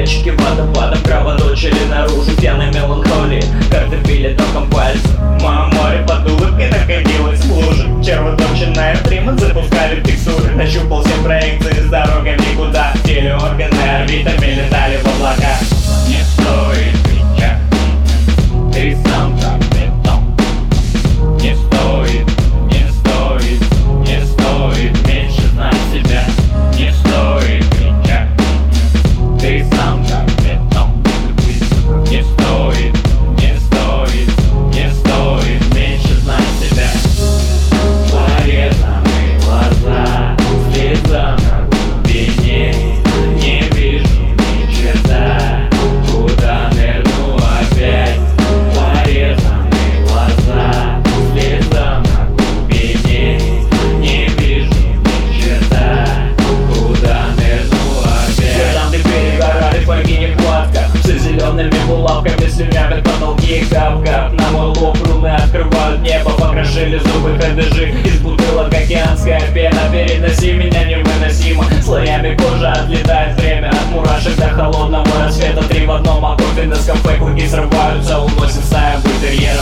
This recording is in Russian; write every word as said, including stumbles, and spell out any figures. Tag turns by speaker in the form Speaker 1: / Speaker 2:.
Speaker 1: Мальчики водопадом кровоточили наружу пьяной меланхолии. Карты били током пальцев. Мое море под улыбкой находилось в луже. Червоточенная примат запускали текстуры. Нащупал все проекции с дорогой в никуда. Телеорганы орбитами летали в облака.
Speaker 2: Не стоит кричать, ты сам как бетон. Не стоит, не стоит, не стоит меньше знать себя. Не стоит кричать, ты сам как бетон. Не стоит, не стоит, не стоит меньше знать себя. Порезанные глаза, слеза на глубине. Не вижу ни черта, куда нырну опять. Порезанные глаза, слеза на глубине. Не вижу ни черта, куда нырну опять.
Speaker 1: Сержанты перегорали, богини хватка. Все зелеными булавками слюнявят потолки. Кап-кап на мой лоб, руны открывают небо. Покрошили зубы ходыжи из бутылок. Океанская пена, переноси меня невыносимо. Слоями кожа отлетает время от мурашек до холодного рассвета. Три в одном, а кофе на кафе, клыки срываются, уносит стая бультерьера.